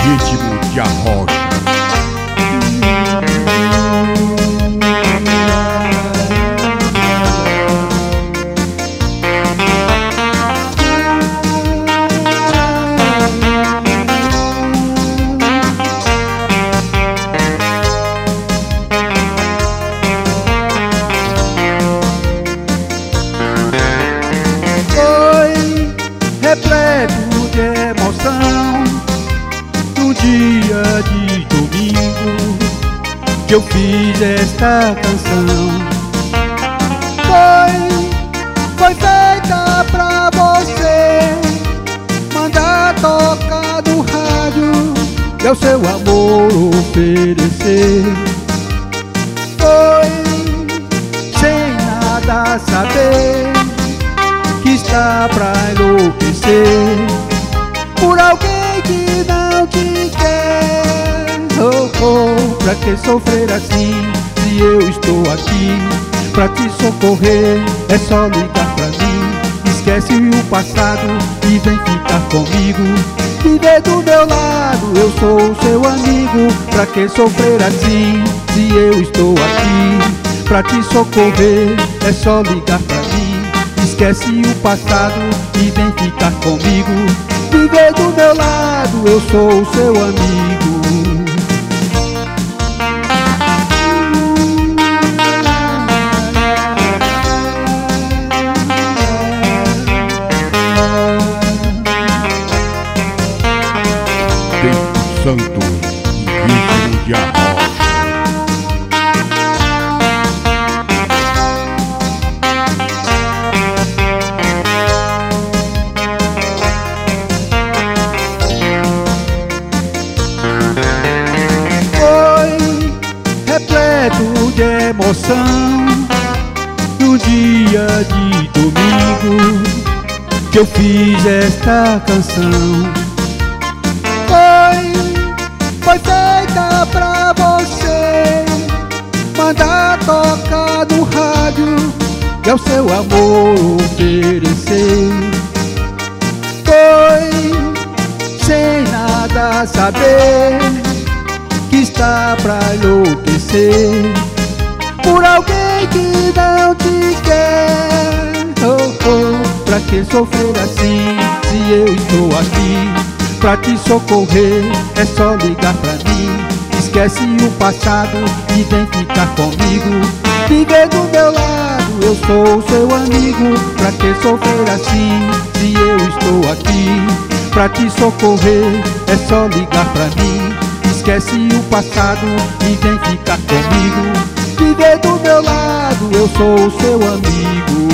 ritmo de arrocha. Repleto de emoção, no dia de domingo que eu fiz esta canção. Foi feita pra você, mandar tocar no rádio e ao seu amor oferecer. Foi sem nada saber que está pra enlouquecer por alguém que não te quer. Oh, oh, pra que sofrer assim, se eu estou aqui pra te socorrer? É só ligar pra mim, esquece o passado e vem ficar comigo. Viver do meu lado, eu sou o seu amigo. Pra que sofrer assim, se eu estou aqui pra te socorrer? É só ligar pra mim, esquece o passado e vem ficar comigo. Viver do meu lado, eu sou o seu amigo. Tempo Santo e ritmo de arrocha. Repleto de emoção, no dia de domingo que eu fiz esta canção. Foi feita pra você, mandar tocar no rádio e ao seu amor oferecer. Foi sem nada saber que está pra enlouquecer por alguém que não te quer. Oh, oh, pra que sofrer assim, se eu estou aqui pra te socorrer? É só ligar pra mim, esquece o passado e vem ficar comigo. Viver do meu lado, eu sou o seu amigo. Pra que sofrer assim, se eu estou aqui pra te socorrer? É só ligar pra mim, esquece o passado e vem ficar comigo. Viver do meu lado, eu sou o seu amigo.